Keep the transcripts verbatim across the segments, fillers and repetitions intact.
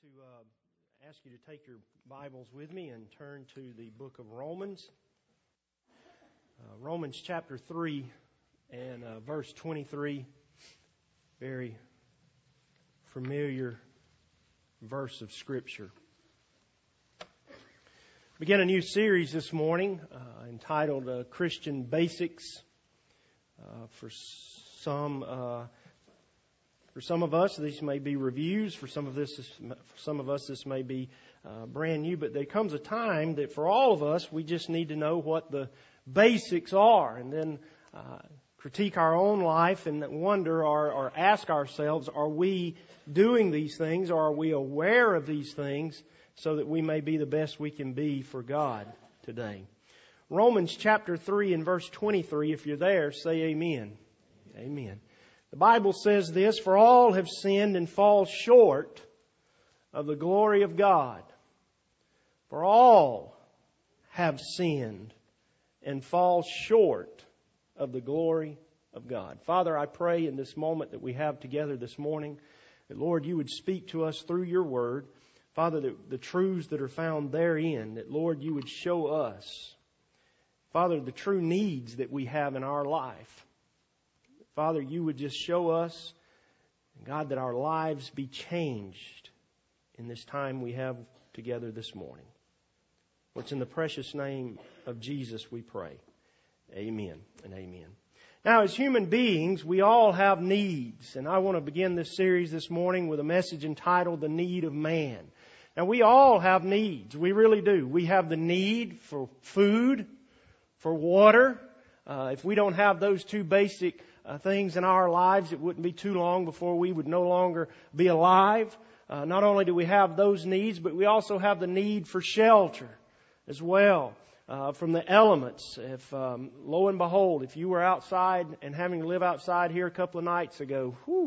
to uh, ask you to take your Bibles with me and turn to the book of Romans. Uh, Romans chapter three and uh, verse twenty-three. Very familiar verse of Scripture. Begin a new series this morning uh, entitled uh, Christian Basics. Uh, for some uh, for some of us, these may be reviews. For some of this, for some of us, this may be uh, brand new. But there comes a time that for all of us, we just need to know what the basics are, and then uh, critique our own life and wonder or, or ask ourselves: Are we doing these things? Or are we aware of these things so that we may be the best we can be for God today? Romans chapter three and verse twenty-three. If you're there, say amen. Amen. The Bible says this: For all have sinned and fall short of the glory of God. For all have sinned and fall short of the glory of God. Father, I pray in this moment that we have together this morning, that Lord, you would speak to us through your word. Father, that the truths that are found therein, that Lord, you would show us, Father, the true needs that we have in our life. Father, you would just show us, God, that our lives be changed in this time we have together this morning. For it's in the precious name of Jesus we pray. Amen and amen. Now, as human beings, we all have needs. And I want to begin this series this morning with a message entitled The Need of Man. Now, we all have needs. We really do. We have the need for food, for water. Uh, if we don't have those two basic uh, things in our lives, it wouldn't be too long before we would no longer be alive. Uh, not only do we have those needs, but we also have the need for shelter as well uh, from the elements. If um, lo and behold, if you were outside and having to live outside here a couple of nights ago, whew,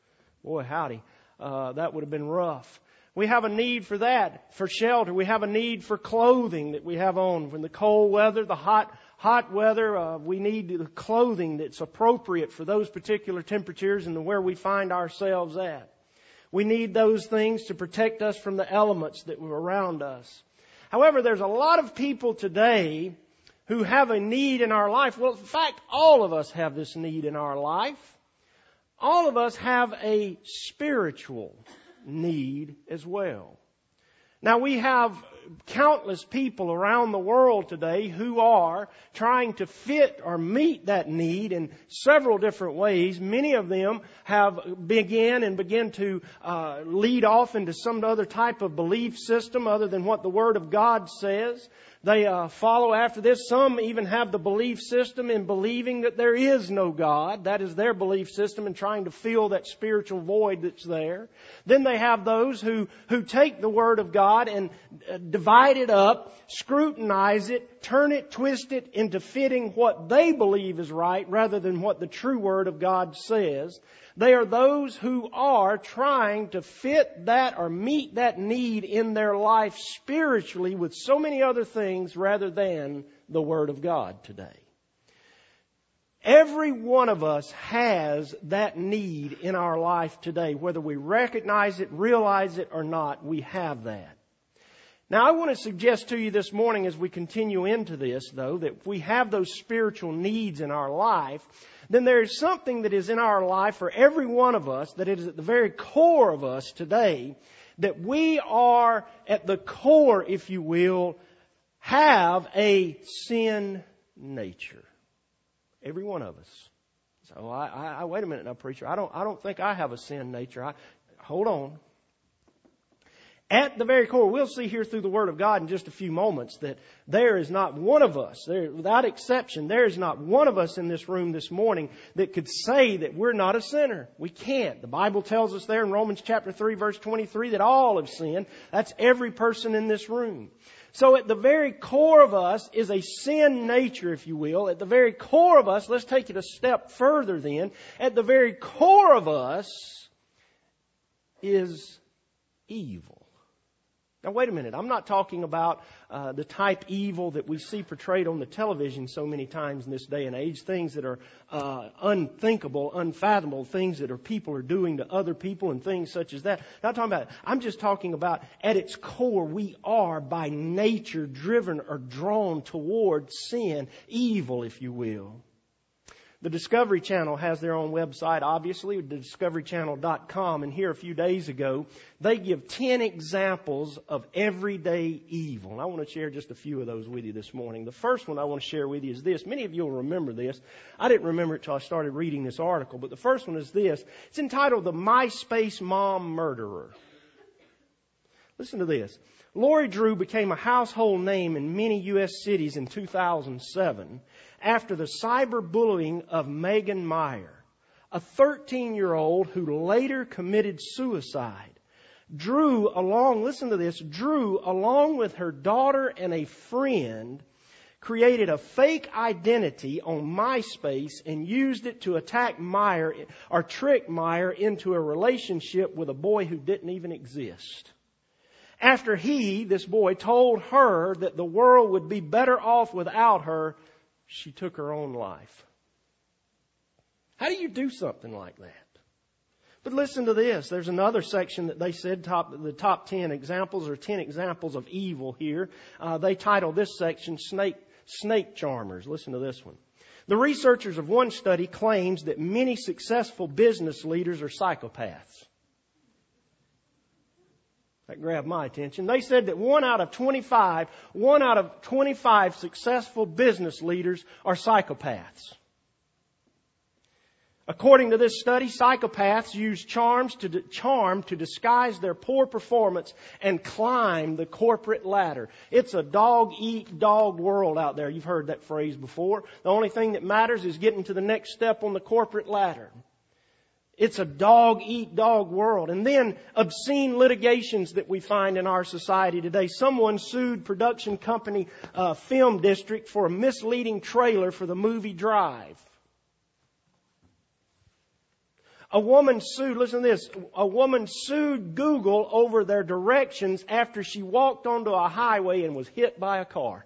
boy howdy, uh, that would have been rough. We have a need for that, for shelter. We have a need for clothing that we have on. From the cold weather, the hot hot weather, uh, we need the clothing that's appropriate for those particular temperatures and where we find ourselves at. We need those things to protect us from the elements that were around us. However, there's a lot of people today who have a need in our life. Well, in fact, all of us have this need in our life. All of us have a spiritual need as well. Now, we have countless people around the world today who are trying to fit or meet that need in several different ways. Many of them have begun and begin to uh, lead off into some other type of belief system other than what the Word of God says. They uh, follow after this. Some even have the belief system in believing that there is no God. That is their belief system, and trying to fill that spiritual void that's there. Then they have those who, who take the Word of God and uh, divide it up, scrutinize it, turn it, twist it into fitting what they believe is right rather than what the true Word of God says. They are those who are trying to fit that or meet that need in their life spiritually with so many other things rather than the Word of God today. Every one of us has that need in our life today. Whether we recognize it, realize it or not, we have that. Now, I want to suggest to you this morning as we continue into this, though, that if we have those spiritual needs in our life, then there is something that is in our life for every one of us that is at the very core of us today, that we are at the core, if you will, have a sin nature. Every one of us. So I, I, I wait a minute now, preacher. I don't, I don't think I have a sin nature. I, hold on. At the very core, we'll see here through the Word of God in just a few moments that there is not one of us, there, without exception, there is not one of us in this room this morning that could say that we're not a sinner. We can't. The Bible tells us there in Romans chapter three, verse twenty-three, that all have sinned. That's every person in this room. So at the very core of us is a sin nature, if you will. At the very core of us, let's take it a step further then. At the very core of us is evil. Now, wait a minute. I'm not talking about uh, the type evil that we see portrayed on the television so many times in this day and age, things that are uh, unthinkable, unfathomable, things that are people are doing to other people and things such as that. Not talking about it. I'm just talking about at its core, we are by nature driven or drawn toward sin, evil, if you will. The Discovery Channel has their own website, obviously, discovery channel dot com. And here a few days ago, they give ten examples of everyday evil. And I want to share just a few of those with you this morning. The first one I want to share with you is this. Many of you will remember this. I didn't remember it till I started reading this article. But the first one is this. It's entitled The MySpace Mom Murderer. Listen to this. Lori Drew became a household name in many U S cities in two thousand seven after the cyberbullying of Megan Meyer, a thirteen-year-old who later committed suicide. Drew, along, listen to this, Drew, along with her daughter and a friend, created a fake identity on MySpace and used it to attack Meyer or trick Meyer into a relationship with a boy who didn't even exist. After he, this boy, told her that the world would be better off without her, she took her own life. How do you do something like that? But listen to this. There's another section that they said top, the top ten examples or ten examples of evil here. Uh, they titled this section Snake, Snake Charmers. Listen to this one. The researchers of one study claims that many successful business leaders are psychopaths. That grabbed my attention. They said that one out of twenty-five, one out of twenty-five successful business leaders are psychopaths. According to this study, psychopaths use charms to charm to disguise their poor performance and climb the corporate ladder. It's a dog-eat-dog world out there. You've heard that phrase before. The only thing that matters is getting to the next step on the corporate ladder. It's a dog-eat-dog world. And then obscene litigations that we find in our society today. Someone sued production company uh, Film District for a misleading trailer for the movie Drive. A woman sued, listen to this, a woman sued Google over their directions after she walked onto a highway and was hit by a car.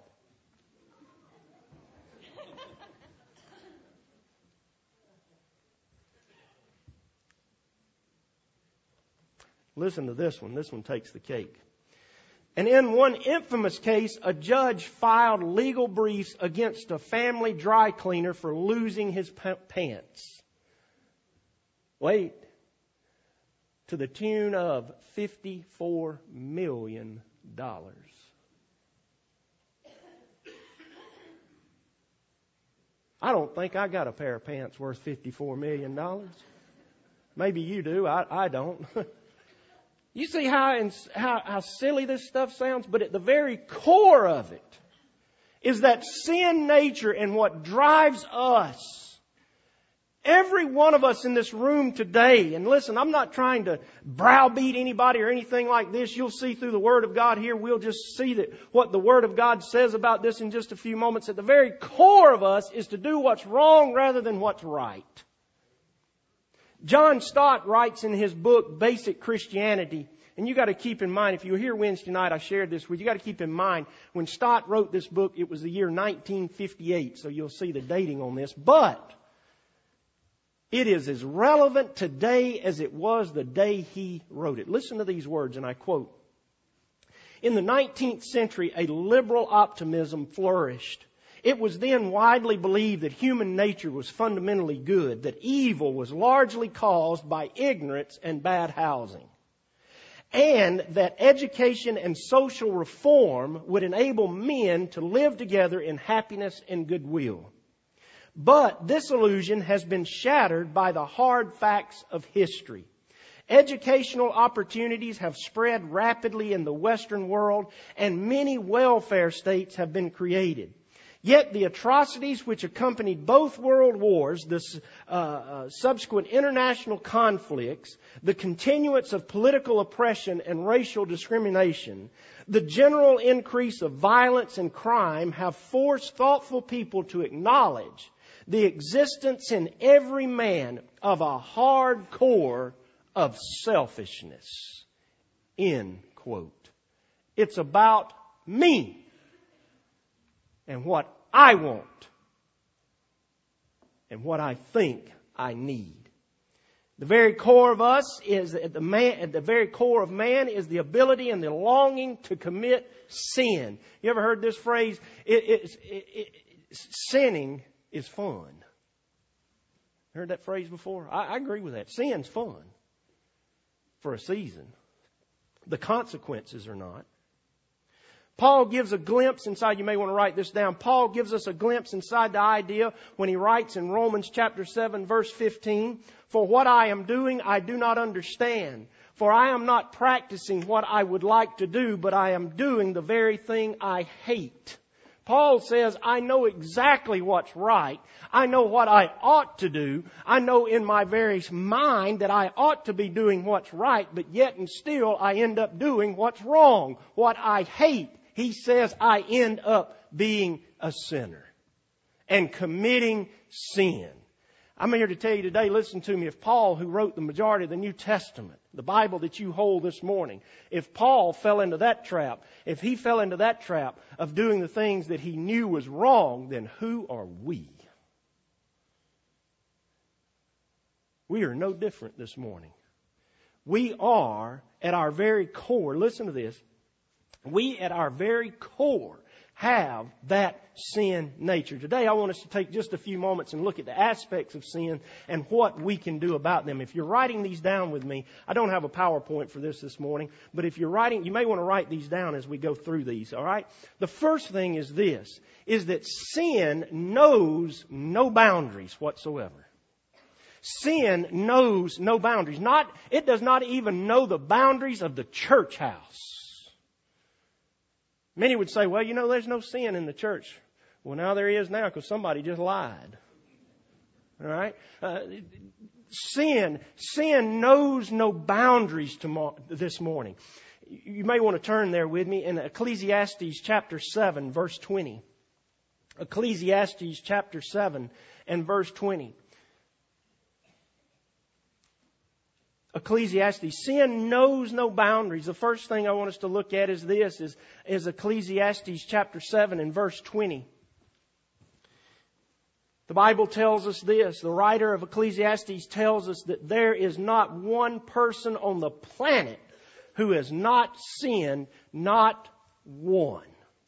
Listen to this one. This one takes the cake. And in one infamous case, a judge filed legal briefs against a family dry cleaner for losing his pants. Wait. To the tune of fifty-four million dollars. I don't think I got a pair of pants worth fifty-four million dollars. Maybe you do. I, I don't. You see how, how, how silly this stuff sounds? But at the very core of it is that sin nature and what drives us. Every one of us in this room today, and listen, I'm not trying to browbeat anybody or anything like this. You'll see through the Word of God here. We'll just see that what the Word of God says about this in just a few moments. At the very core of us is to do what's wrong rather than what's right. John Stott writes in his book, Basic Christianity, and you got to keep in mind, if you were here Wednesday night, I shared this with you, you got to keep in mind, when Stott wrote this book, it was the year nineteen fifty-eight, so you'll see the dating on this, but it is as relevant today as it was the day he wrote it. Listen to these words, and I quote, "In the nineteenth century, a liberal optimism flourished. It was then widely believed that human nature was fundamentally good, that evil was largely caused by ignorance and bad housing, and that education and social reform would enable men to live together in happiness and goodwill. But this illusion has been shattered by the hard facts of history. Educational opportunities have spread rapidly in the Western world, and many welfare states have been created. Yet the atrocities which accompanied both world wars, the uh, uh, subsequent international conflicts, the continuance of political oppression and racial discrimination, the general increase of violence and crime have forced thoughtful people to acknowledge the existence in every man of a hard core of selfishness." End quote. It's about me and what I want and what I think I need. The very core of us is at the man, at the very core of man is the ability and the longing to commit sin. You ever heard this phrase? It, it, it, it, sinning is fun. Heard that phrase before? I, I agree with that. Sin's fun for a season. The consequences are not. Paul gives a glimpse inside, you may want to write this down. Paul gives us a glimpse inside the idea when he writes in Romans chapter seven verse fifteen, "For what I am doing I do not understand. For I am not practicing what I would like to do, but I am doing the very thing I hate." Paul says, I know exactly what's right. I know what I ought to do. I know in my very mind that I ought to be doing what's right, but yet and still I end up doing what's wrong, what I hate. He says I end up being a sinner and committing sin. I'm here to tell you today, listen to me, if Paul, who wrote the majority of the New Testament, the Bible that you hold this morning, if Paul fell into that trap, if he fell into that trap of doing the things that he knew was wrong, then who are we? We are no different this morning. We are at our very core, listen to this, we at our very core have that sin nature. Today I want us to take just a few moments and look at the aspects of sin and what we can do about them. If you're writing these down with me, I don't have a PowerPoint for this this morning, but if you're writing, you may want to write these down as we go through these, all right? The first thing is this, is that sin knows no boundaries whatsoever. Sin knows no boundaries. Not, it does not even know the boundaries of the church house. Many would say, well, you know, there's no sin in the church. Well, now there is now because somebody just lied. All right? Uh, sin, sin knows no boundaries tomorrow, this morning. You may want to turn there with me in Ecclesiastes chapter seven, verse twenty. Ecclesiastes chapter seven and verse twenty. Ecclesiastes. Sin knows no boundaries. The first thing I want us to look at is this, is, is Ecclesiastes chapter seven and verse twenty. The Bible tells us this. The writer of Ecclesiastes tells us that there is not one person on the planet who has not sinned, not one.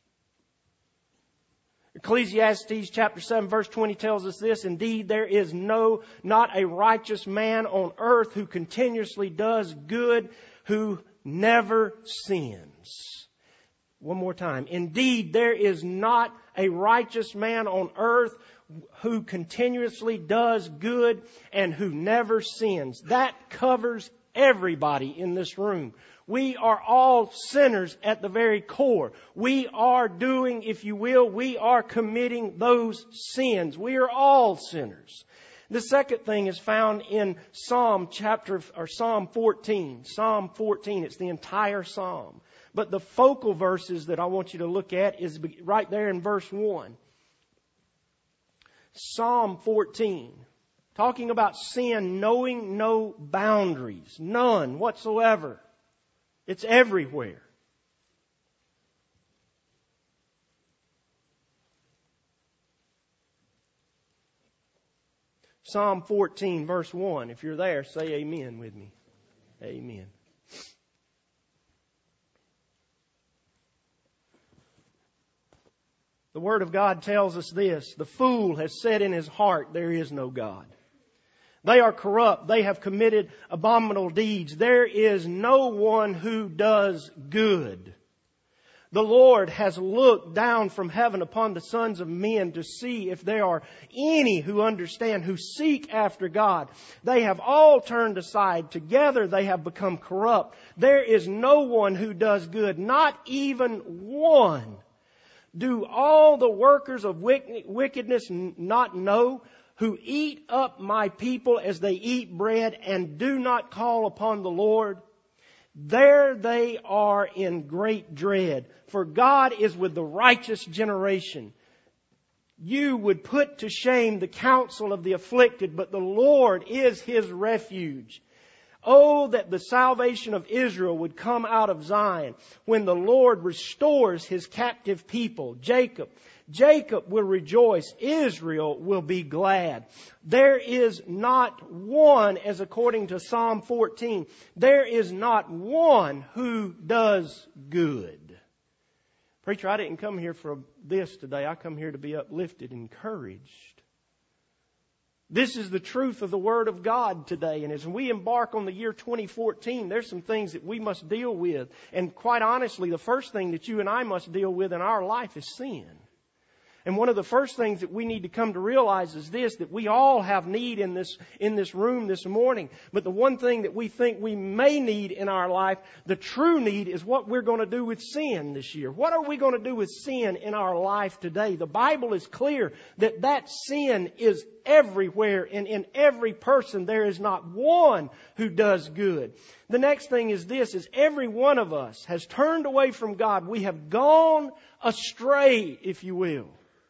Ecclesiastes chapter seven verse twenty tells us this, indeed there is no, not a righteous man on earth who continuously does good, who never sins. One more time. Indeed there is not a righteous man on earth who continuously does good and who never sins. That covers everybody in this room. We are all sinners at the very core. We are doing, if you will, we are committing those sins. We are all sinners. The second thing is found in Psalm chapter, or Psalm fourteen. Psalm fourteen, it's the entire Psalm. But the focal verses that I want you to look at is right there in verse one. Psalm fourteen. Talking about sin knowing no boundaries. None whatsoever. It's everywhere. Psalm fourteen verse one. If you're there, say amen with me. Amen. The Word of God tells us this. The fool has said in his heart, there is no God. They are corrupt. They have committed abominable deeds. There is no one who does good. The Lord has looked down from heaven upon the sons of men to see if there are any who understand, who seek after God. They have all turned aside. Together they have become corrupt. There is no one who does good, not even one. Do all the workers of wickedness not know, who eat up my people as they eat bread and do not call upon the Lord? There they are in great dread, for God is with the righteous generation. You would put to shame the counsel of the afflicted, but the Lord is his refuge. Oh, that the salvation of Israel would come out of Zion when the Lord restores His captive people, Jacob. Jacob will rejoice. Israel will be glad. There is not one, as according to Psalm fourteen, there is not one who does good. Preacher, I didn't come here for this today. I come here to be uplifted, encouraged. This is the truth of the Word of God today. And as we embark on the year twenty fourteen, there's some things that we must deal with. And quite honestly, the first thing that you and I must deal with in our life is sin. And one of the first things that we need to come to realize is this, that we all have need in this, in this room this morning. But the one thing that we think we may need in our life, the true need, is what we're going to do with sin this year. What are we going to do with sin in our life today? The Bible is clear that that sin is everywhere, and in every person there is not one who does good. The next thing is this, is every one of us has turned away from God. We have gone astray, if you will.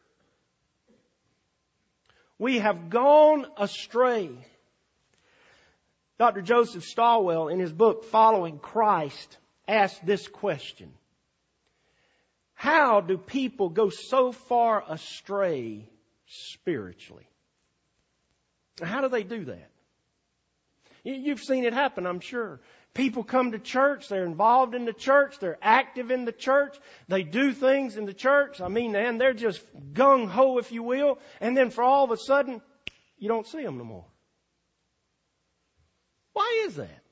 We have gone astray. Doctor Joseph Stalwell, in his book, Following Christ, asked this question. How do people go so far astray spiritually? How do they do that? You've seen it happen, I'm sure. People come to church, they're involved in the church, they're active in the church, they do things in the church. I mean, man, they're just gung-ho, if you will. And then for all of a sudden, you don't see them no more. Why is that?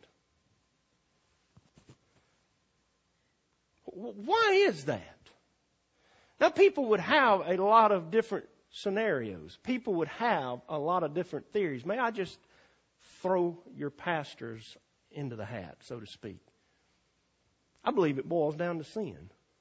Why is that? Now, people would have a lot of different scenarios. People would have a lot of different theories. May I just throw your pastors into the hat, so to speak? I believe it boils down to sin.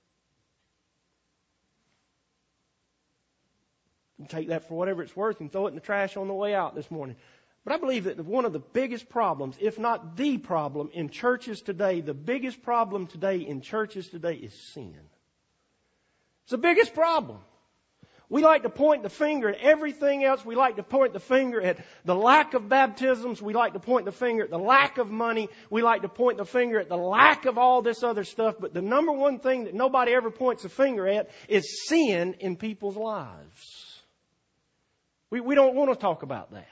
You take that for whatever it's worth and throw it in the trash on the way out this morning. But I believe that one of the biggest problems, if not the problem in churches today, the biggest problem today in churches today is sin. It's the biggest problem. We like to point the finger at everything else. We like to point the finger at the lack of baptisms. We like to point the finger at the lack of money. We like to point the finger at the lack of all this other stuff. But the number one thing that nobody ever points a finger at is sin in people's lives. We, we don't want to talk about that.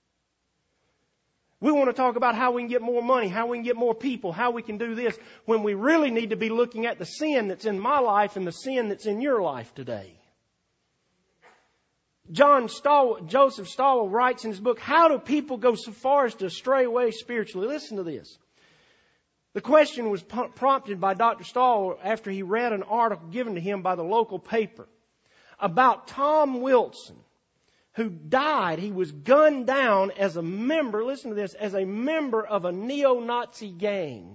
We want to talk about how we can get more money, how we can get more people, how we can do this, when we really need to be looking at the sin that's in my life and the sin that's in your life today. John Stall, Joseph Stalwell writes in his book, How do people go so far as to stray away spiritually? Listen to this. The question was p- prompted by Doctor Stalwell after he read an article given to him by the local paper about Tom Wilson, who died. He was gunned down as a member, listen to this, as a member of a neo-Nazi gang.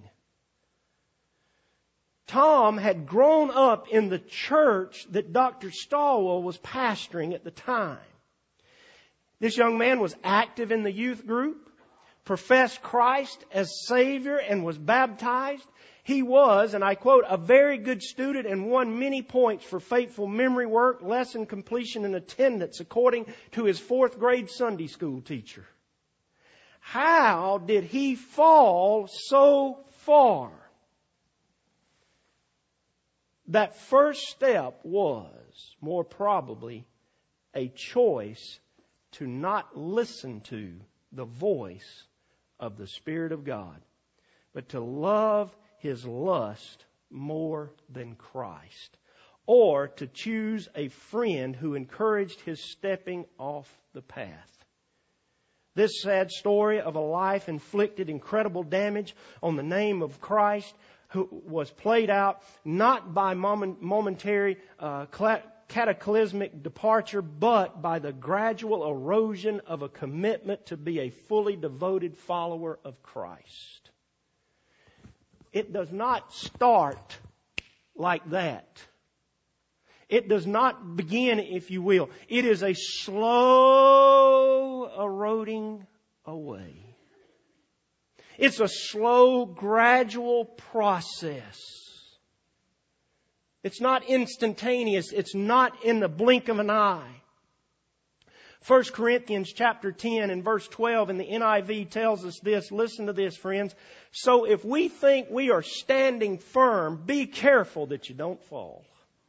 Tom had grown up in the church that Doctor Stalwell was pastoring at the time. This young man was active in the youth group, professed Christ as Savior, and was baptized. He was, and I quote, a very good student and won many points for faithful memory work, lesson completion, and attendance, according to his fourth grade Sunday school teacher. How did he fall so far? That first step was, more probably, a choice to not listen to the voice of the Spirit of God, but to love his lust more than Christ, or to choose a friend who encouraged his stepping off the path. This sad story of a life inflicted incredible damage on the name of Christ, who was played out not by moment, momentary uh, cataclysmic departure, but by the gradual erosion of a commitment to be a fully devoted follower of Christ. It does not start like that. It does not begin, if you will. It is a slow eroding away. It's a slow, gradual process. It's not instantaneous. It's not in the blink of an eye. First Corinthians chapter ten and verse twelve in the N I V tells us this. Listen to this, friends. So if we think we are standing firm, be careful that you don't fall.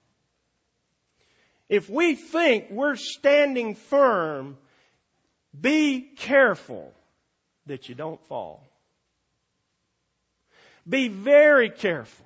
If we think we're standing firm, be careful that you don't fall. Be very careful.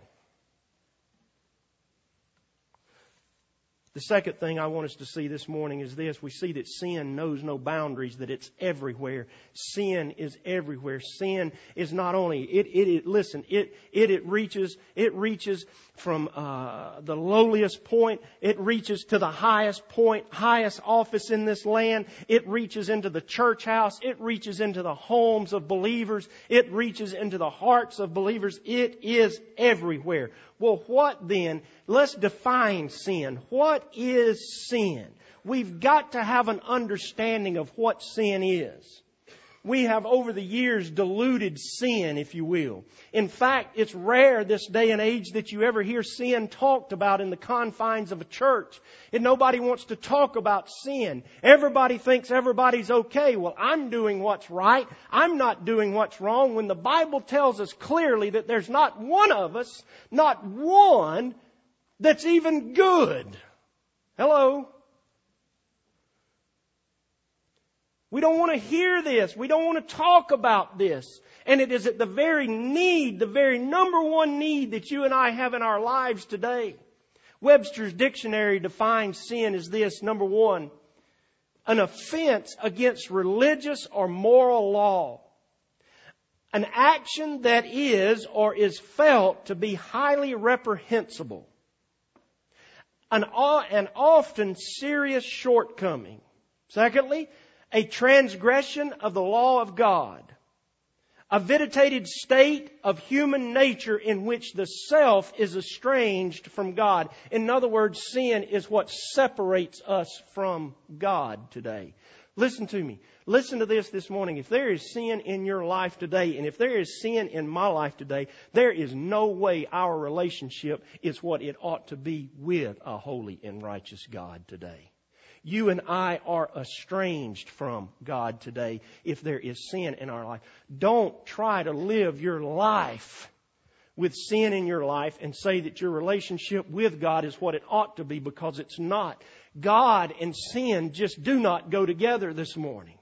The second thing I want us to see this morning is this. We see that sin knows no boundaries, that it's everywhere. Sin is everywhere. Sin is not only, it, it, it listen, it, it, it reaches, it reaches from uh, the lowliest point. It reaches to the highest point, highest office in this land. It reaches into the church house. It reaches into the homes of believers. It reaches into the hearts of believers. It is everywhere. Well, what then? Let's define sin. What is sin? We've got to have an understanding of what sin is. We have over the years diluted sin, if you will. In fact, it's rare this day and age that you ever hear sin talked about in the confines of a church. And nobody wants to talk about sin. Everybody thinks everybody's okay. Well, I'm doing what's right. I'm not doing what's wrong. When the Bible tells us clearly that there's not one of us, not one, that's even good. Hello? We don't want to hear this. We don't want to talk about this. And it is at the very need, the very number one need that you and I have in our lives today. Webster's dictionary defines sin as this. Number one, an offense against religious or moral law. An action that is or is felt to be highly reprehensible. An, an often serious shortcoming. Secondly, a transgression of the law of God. A vitiated state of human nature in which the self is estranged from God. In other words, sin is what separates us from God today. Listen to me. Listen to this this morning. If there is sin in your life today, and if there is sin in my life today, there is no way our relationship is what it ought to be with a holy and righteous God today. You and I are estranged from God today if there is sin in our life. Don't try to live your life with sin in your life and say that your relationship with God is what it ought to be, because it's not. God and sin just do not go together this morning.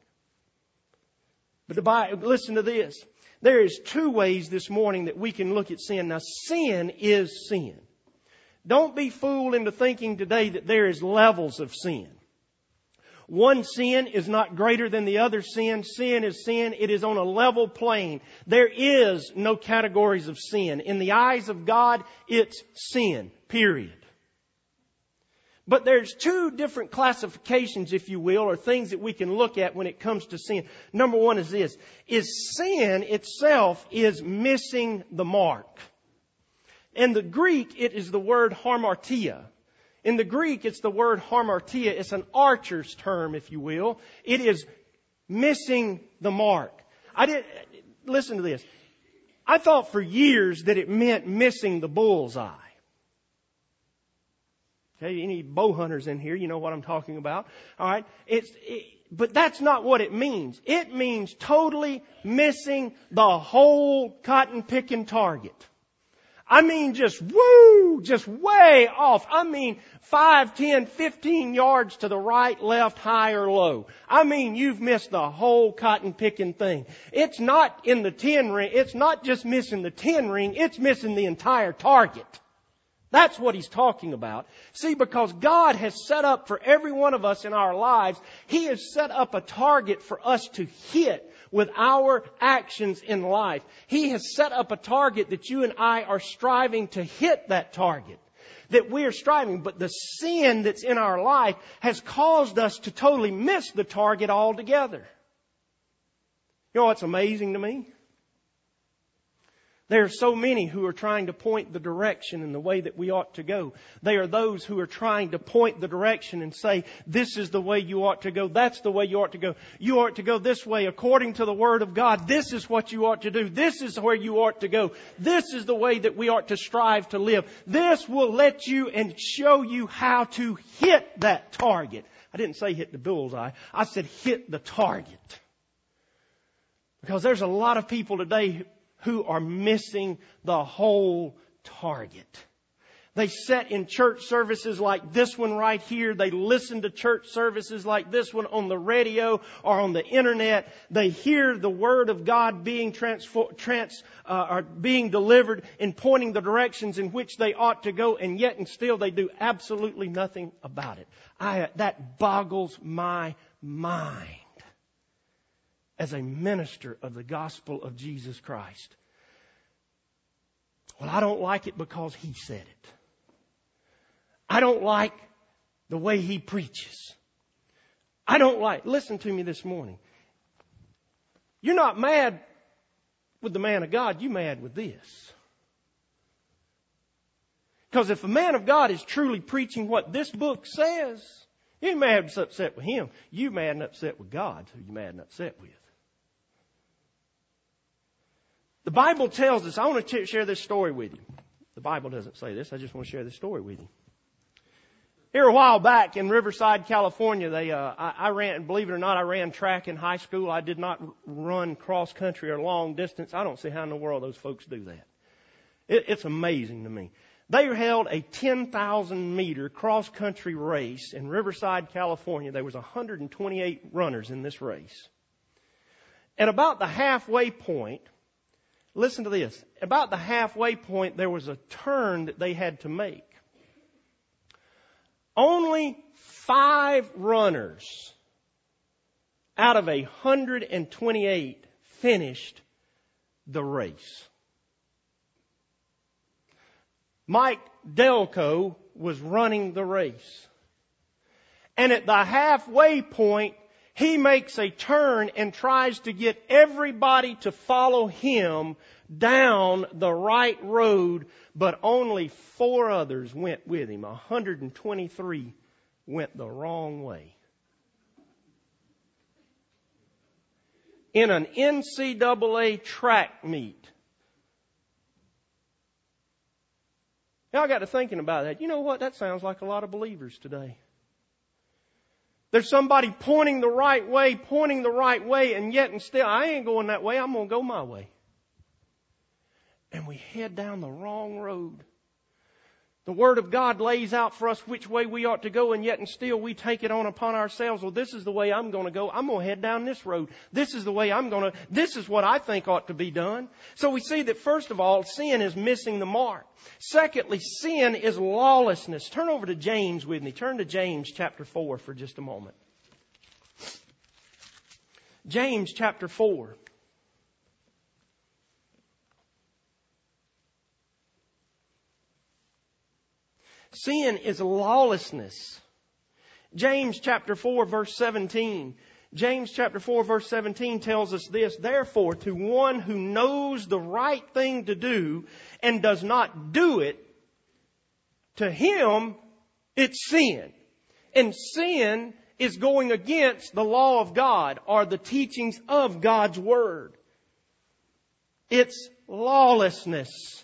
But the Bible, listen to this. There is two ways this morning that we can look at sin. Now, sin is sin. Don't be fooled into thinking today that there is levels of sin. One sin is not greater than the other sin. Sin is sin. It is on a level plane. There is no categories of sin. In the eyes of God, it's sin. Period. But there's two different classifications, if you will, or things that we can look at when it comes to sin. Number one is this. Is sin itself is missing the mark. In the Greek, it is the word hamartia. In the Greek, it's the word hamartia. It's an archer's term, if you will. It is missing the mark. I did, listen to this. I thought for years that it meant missing the bullseye. Okay, any bow hunters in here, you know what I'm talking about. All right. It's, it, but that's not what it means. It means totally missing the whole cotton picking target. I mean, just woo, just way off. I mean, five, ten, fifteen yards to the right, left, high or low. I mean, you've missed the whole cotton picking thing. It's not in the ten ring. It's not just missing the ten ring. It's missing the entire target. That's what he's talking about. See, because God has set up for every one of us in our lives, He has set up a target for us to hit with our actions in life. He has set up a target that you and I are striving to hit that target. That we are striving. But the sin that's in our life has caused us to totally miss the target altogether. You know what's amazing to me? There are so many who are trying to point the direction in the way that we ought to go. They are those who are trying to point the direction and say, this is the way you ought to go. That's the way you ought to go. You ought to go this way according to the Word of God. This is what you ought to do. This is where you ought to go. This is the way that we ought to strive to live. This will let you and show you how to hit that target. I didn't say hit the bullseye. I said hit the target. Because there's a lot of people today who are missing the whole target. They sit in church services like this one right here. They listen to church services like this one on the radio or on the internet. They hear the Word of God being transfor- trans, uh, or being delivered and pointing the directions in which they ought to go, and yet and still they do absolutely nothing about it. I, that boggles my mind as a minister of the gospel of Jesus Christ. Well, I don't like it because he said it. I don't like the way he preaches. I don't like, listen to me this morning. You're not mad with the man of God, you're mad with this. Because if a man of God is truly preaching what this book says, you ain't mad and upset with him. You're mad and upset with God, who you're mad and upset with. The Bible tells us, I want to share this story with you. The Bible doesn't say this, I just want to share this story with you. Here a while back in Riverside, California, they, uh, I, I ran, believe it or not, I ran track in high school. I did not run cross country or long distance. I don't see how in the world those folks do that. It, it's amazing to me. They held a ten thousand meter cross country race in Riverside, California. There was one hundred twenty-eight runners in this race. And about the halfway point, listen to this, about the halfway point, there was a turn that they had to make. Only five runners out of one hundred twenty-eight finished the race. Mike Delco was running the race. And at the halfway point, he makes a turn and tries to get everybody to follow him down the right road, but only four others went with him. one hundred twenty-three went the wrong way. In an N C double A track meet. Now I got to thinking about that. You know what? That sounds like a lot of believers today. There's somebody pointing the right way, pointing the right way, and yet and still, I ain't going that way, I'm going to go my way. And we head down the wrong road. The Word of God lays out for us which way we ought to go, and yet and still we take it on upon ourselves. Well, this is the way I'm going to go. I'm going to head down this road. This is the way I'm going to, this is what I think ought to be done. So we see that first of all, sin is missing the mark. Secondly, sin is lawlessness. Turn over to James with me. Turn to James chapter four for just a moment. James chapter four. Sin is lawlessness. James chapter four verse seventeen. James chapter four verse seventeen tells us this. Therefore, to one who knows the right thing to do and does not do it, to him it's sin. And sin is going against the law of God or the teachings of God's Word. It's lawlessness.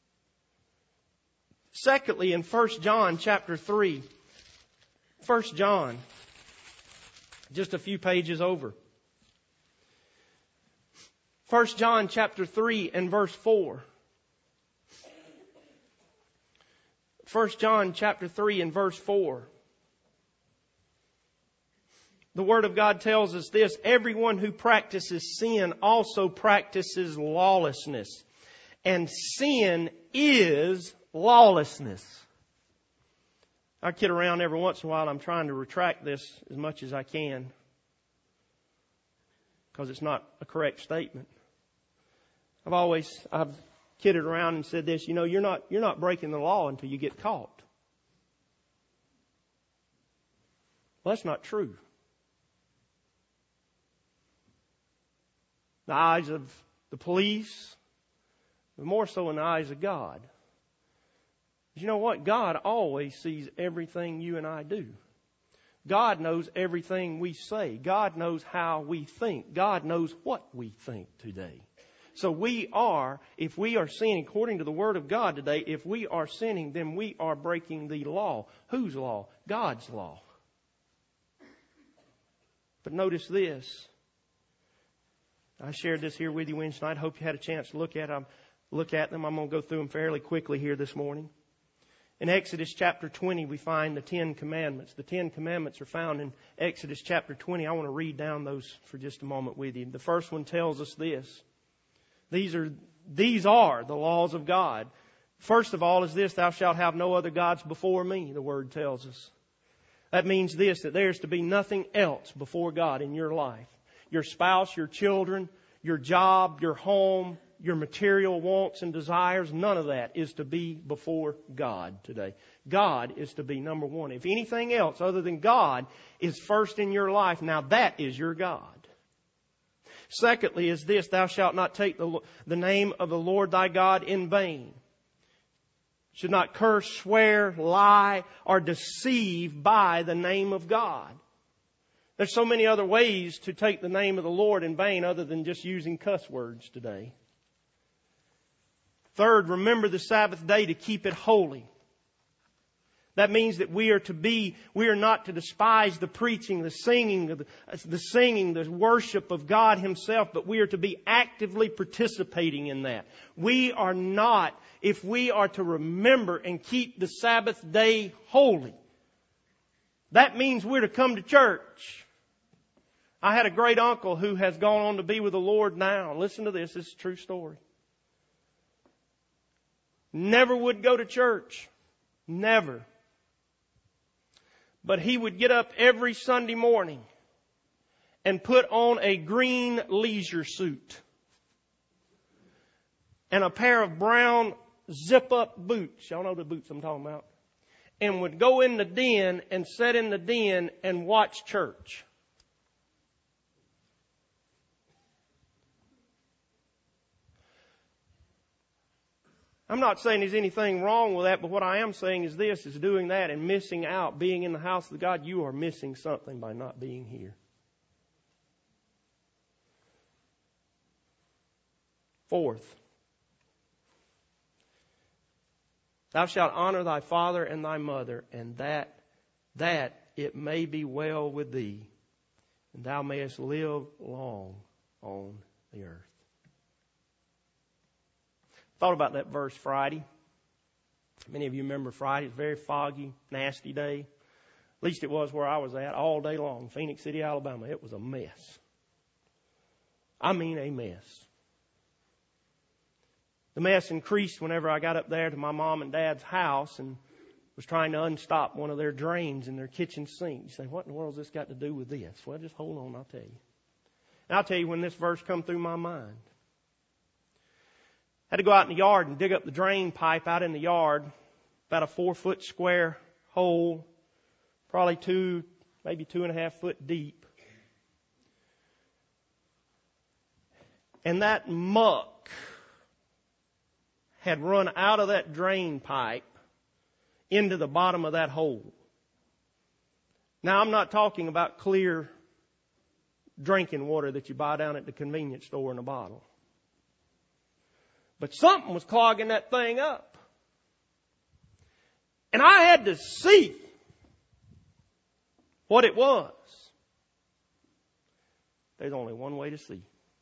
Secondly, in First John chapter three, First John, just a few pages over. First John chapter three and verse four. First John chapter three and verse four. The Word of God tells us this: everyone who practices sin also practices lawlessness. And sin is lawlessness. I kid around every once in a while. I'm trying to retract this as much as I can because it's not a correct statement. I've always I've kidded around and said this. You know, you're not you're not breaking the law until you get caught. Well, that's not true. The eyes of the police, but more so in the eyes of God. You know what? God always sees everything you and I do. God knows everything we say. God knows how we think. God knows what we think today. So we are, if we are sinning according to the Word of God today, if we are sinning, then we are breaking the law. Whose law? God's law. But notice this. I shared this here with you Wednesday night. I hope you had a chance to look at them. Look at them. I'm going to go through them fairly quickly here this morning. In Exodus chapter twenty, we find the Ten Commandments. The Ten Commandments are found in Exodus chapter twenty. I want to read down those for just a moment with you. The first one tells us this. These are, these are the laws of God. First of all is this, thou shalt have no other gods before me, the Word tells us. That means this, that there is to be nothing else before God in your life. Your spouse, your children, your job, your home, your material wants and desires, none of that is to be before God today. God is to be number one. If anything else other than God is first in your life, now that is your God. Secondly is this, thou shalt not take the, the name of the Lord thy God in vain. Should not curse, swear, lie, or deceive by the name of God. There's so many other ways to take the name of the Lord in vain other than just using cuss words today. Third, remember the Sabbath day to keep it holy. That means that we are to be, we are not to despise the preaching, the singing, the, the singing, the worship of God Himself, but we are to be actively participating in that. We are not, if we are to remember and keep the Sabbath day holy, that means we're to come to church. I had a great uncle who has gone on to be with the Lord now. Listen to this, this is a true story. Never would go to church. Never. But he would get up every Sunday morning and put on a green leisure suit and a pair of brown zip-up boots. Y'all know the boots I'm talking about. And would go in the den and sit in the den and watch church. I'm not saying there's anything wrong with that, but what I am saying is this, is doing that and missing out, being in the house of God, you are missing something by not being here. Fourth, thou shalt honor thy father and thy mother, and that, that it may be well with thee, and thou mayest live long on the earth. Thought about that verse Friday. Many of you remember Friday. It's a very foggy, nasty day. At least it was where I was at all day long. Phoenix City, Alabama. It was a mess. I mean a mess. The mess increased whenever I got up there to my mom and dad's house and was trying to unstop one of their drains in their kitchen sink. You say, what in the world has this got to do with this? Well, just hold on, I'll tell you. And I'll tell you when this verse come through my mind. I had to go out in the yard and dig up the drain pipe out in the yard, about a four foot square hole, probably two, maybe two and a half foot deep. And that muck had run out of that drain pipe into the bottom of that hole. Now, I'm not talking about clear drinking water that you buy down at the convenience store in a bottle. But something was clogging that thing up. And I had to see what it was. There's only one way to see.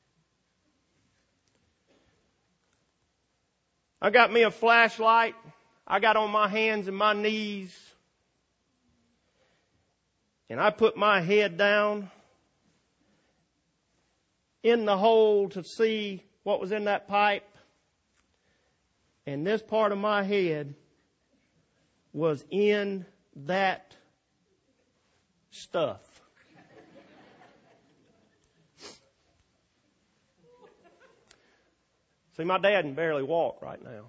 I got me a flashlight. I got on my hands and my knees. And I put my head down in the hole to see what was in that pipe. And this part of my head was in that stuff. See, my dad can barely walk right now.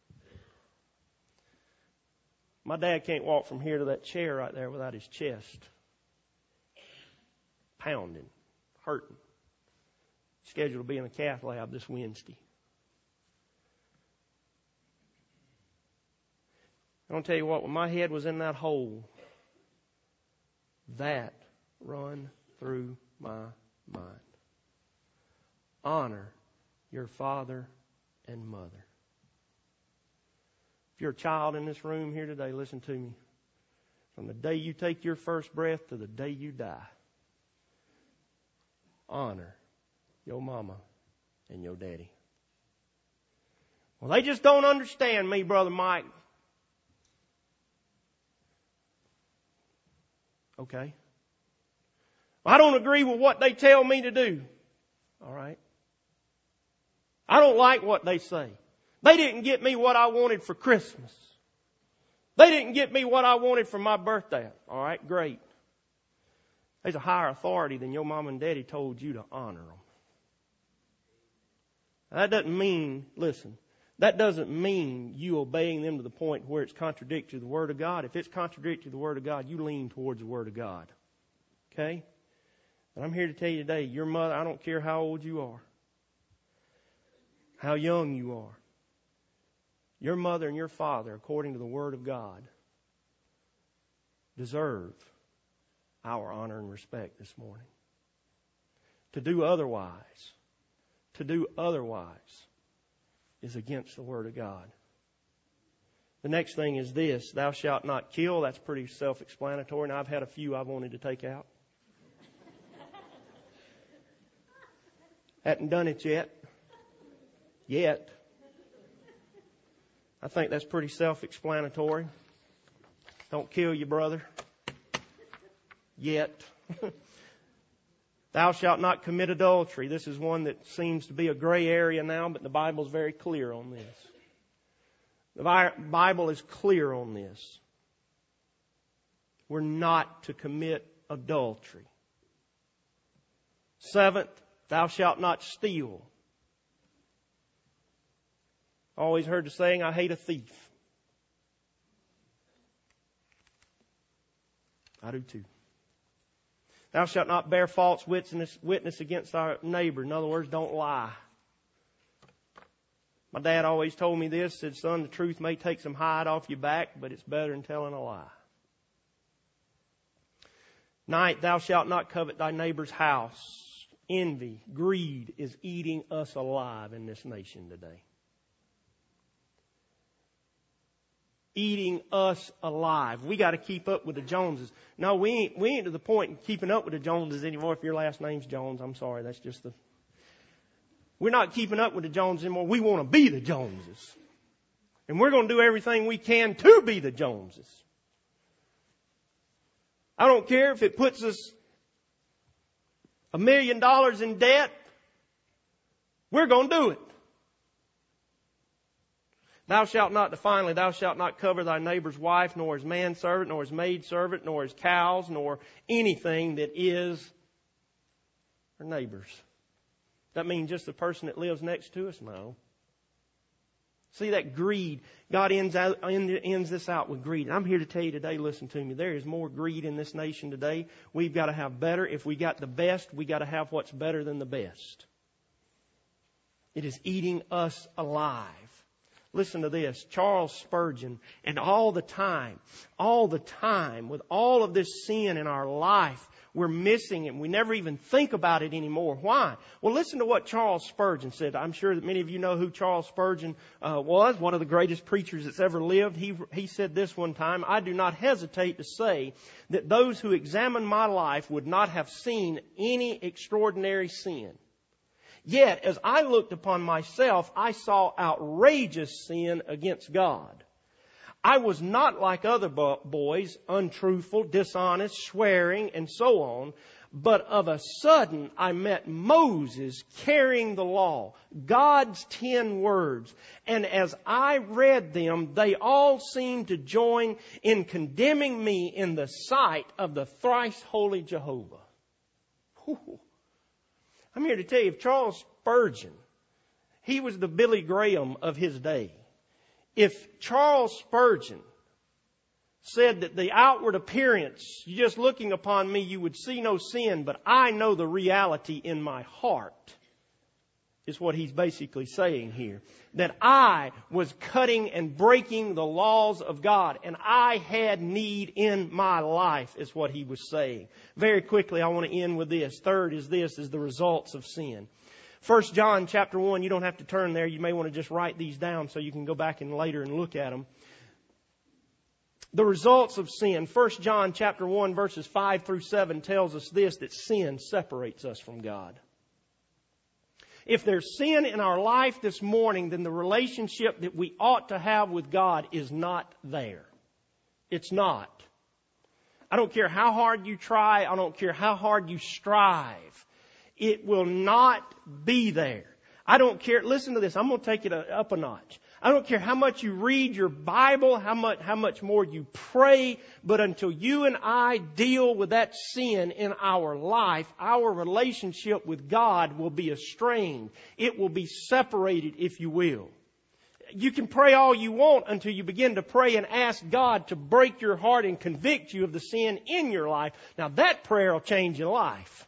My dad can't walk from here to that chair right there without his chest pounding, hurting. Scheduled to be in the cath lab this Wednesday. I'm going to tell you what, when my head was in that hole, that run through my mind. Honor your father and mother. If you're a child in this room here today, listen to me. From the day you take your first breath to the day you die, honor your mama and your daddy. Well, they just don't understand me, Brother Mike. Okay. I don't agree with what they tell me to do. All right. I don't like what they say. They didn't get me what I wanted for Christmas. They didn't get me what I wanted for my birthday. All right, great. There's a higher authority than your mom and daddy told you to honor them. That doesn't mean, listen, that doesn't mean you obeying them to the point where it's contradictory to the Word of God. If it's contradictory to the Word of God, you lean towards the Word of God. Okay? And I'm here to tell you today, your mother, I don't care how old you are, how young you are, your mother and your father, according to the Word of God, deserve our honor and respect this morning. To do otherwise, to do otherwise is against the Word of God. The next thing is this, thou shalt not kill. That's pretty self-explanatory, and I've had a few I've wanted to take out. Hadn't done it yet. Yet. I think that's pretty self-explanatory. Don't kill your brother. Yet. Thou shalt not commit adultery. This is one that seems to be a gray area now, but the Bible is very clear on this. The Bible is clear on this. We're not to commit adultery. Seventh, thou shalt not steal. Always heard the saying, I hate a thief. I do too. Thou shalt not bear false witness, witness against our neighbor. In other words, don't lie. My dad always told me this, said, son, the truth may take some hide off your back, but it's better than telling a lie. Ninth, thou shalt not covet thy neighbor's house. Envy, greed is eating us alive in this nation today. Eating us alive. We got to keep up with the Joneses. No, we ain't, we ain't to the point in keeping up with the Joneses anymore. If your last name's Jones, I'm sorry, that's just the... We're not keeping up with the Joneses anymore. We want to be the Joneses. And we're going to do everything we can to be the Joneses. I don't care if it puts us a million dollars in debt. We're going to do it. Thou shalt not, finally, thou shalt not cover thy neighbor's wife, nor his manservant, nor his maidservant, nor his cows, nor anything that is her neighbor's. That means just the person that lives next to us? No. See that greed. God ends, out, ends this out with greed. I'm here to tell you today, listen to me, there is more greed in this nation today. We've got to have better. If we got the best, we got to have what's better than the best. It is eating us alive. Listen to this. Charles Spurgeon, and all the time, all the time, with all of this sin in our life, we're missing it. We never even think about it anymore. Why? Well, listen to what Charles Spurgeon said. I'm sure that many of you know who Charles Spurgeon uh, was, one of the greatest preachers that's ever lived. He, he said this one time, I do not hesitate to say that those who examine my life would not have seen any extraordinary sin. Yet, as I looked upon myself, I saw outrageous sin against God. I was not like other boys, untruthful, dishonest, swearing, and so on. But of a sudden, I met Moses carrying the law, God's ten words. And as I read them, they all seemed to join in condemning me in the sight of the thrice holy Jehovah. Whew. I'm here to tell you, if Charles Spurgeon, he was the Billy Graham of his day. If Charles Spurgeon said that the outward appearance, just looking upon me, you would see no sin, but I know the reality in my heart, is what he's basically saying here. That I was cutting and breaking the laws of God, and I had need in my life, is what he was saying. Very quickly, I want to end with this. Third is this, is the results of sin. First John chapter one, you don't have to turn there. You may want to just write these down so you can go back and later and look at them. The results of sin. First John chapter one verses five through seven tells us this, that sin separates us from God. If there's sin in our life this morning, then the relationship that we ought to have with God is not there. It's not. I don't care how hard you try. I don't care how hard you strive. It will not be there. I don't care. Listen to this. I'm going to take it up a notch. I don't care how much you read your Bible, how much, how much more you pray, but until you and I deal with that sin in our life, our relationship with God will be estranged. It will be separated, if you will. You can pray all you want until you begin to pray and ask God to break your heart and convict you of the sin in your life. Now that prayer will change your life.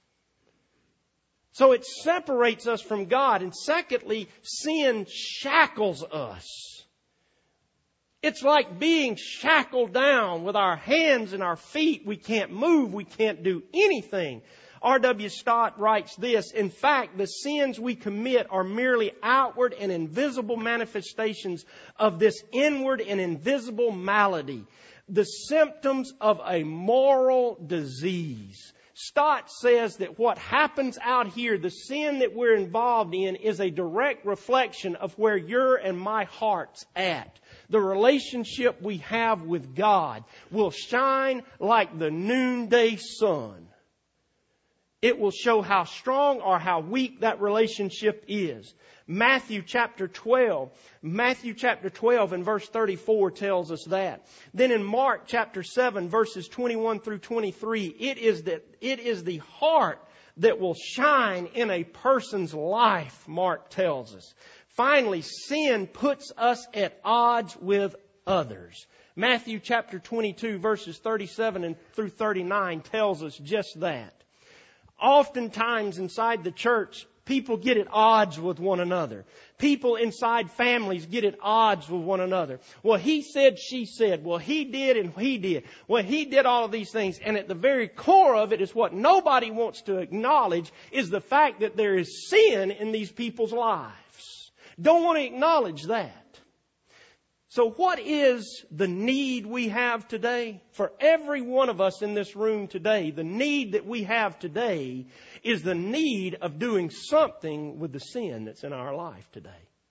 So it separates us from God. And secondly, sin shackles us. It's like being shackled down with our hands and our feet. We can't move. We can't do anything. R W Stott writes this, in fact, the sins we commit are merely outward and invisible manifestations of this inward and invisible malady, the symptoms of a moral disease. Stott says that what happens out here, the sin that we're involved in, is a direct reflection of where your and my heart's at. The relationship we have with God will shine like the noonday sun. It will show how strong or how weak that relationship is. Matthew chapter twelve, Matthew chapter twelve and verse thirty-four tells us that. Then in Mark chapter seven verses twenty-one through twenty-three, it is that it is the heart that will shine in a person's life, Mark tells us. Finally, sin puts us at odds with others. Matthew chapter twenty-two verses thirty-seven and through thirty-nine tells us just that. Oftentimes inside the church, people get at odds with one another. People inside families get at odds with one another. Well, he said, she said. Well, he did and he did. Well, he did all of these things. And at the very core of it is what nobody wants to acknowledge is the fact that there is sin in these people's lives. Don't want to acknowledge that. So what is the need we have today? For every one of us in this room today, the need that we have today is the need of doing something with the sin that's in our life today.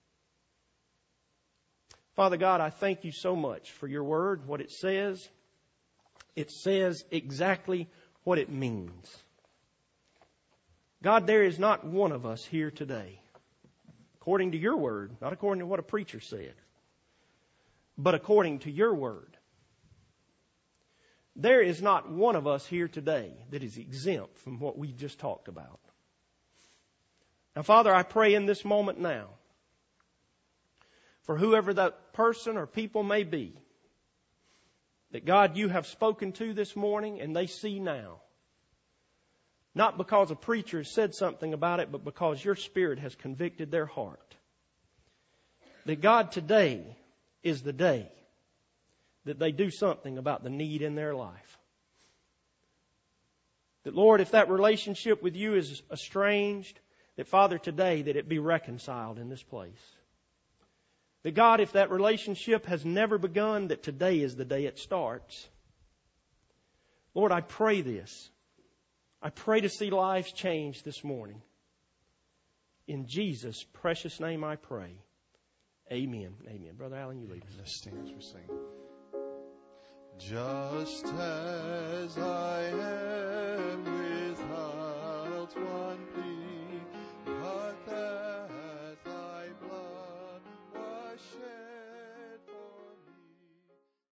Father God, I thank you so much for your word, what it says. It says exactly what it means. God, there is not one of us here today, according to your word, not according to what a preacher said, but according to your word. There is not one of us here today that is exempt from what we just talked about. Now, Father, I pray in this moment now for whoever that person or people may be, that God, you have spoken to this morning and they see now. Not because a preacher has said something about it, but because your Spirit has convicted their heart. That God, today is the day that they do something about the need in their life. That, Lord, if that relationship with you is estranged, that, Father, today that it be reconciled in this place. That, God, if that relationship has never begun, that today is the day it starts. Lord, I pray this. I pray to see lives change this morning. In Jesus' precious name I pray. Amen. Amen. Brother Allen, you lead us. Let's stand as we sing. Just as I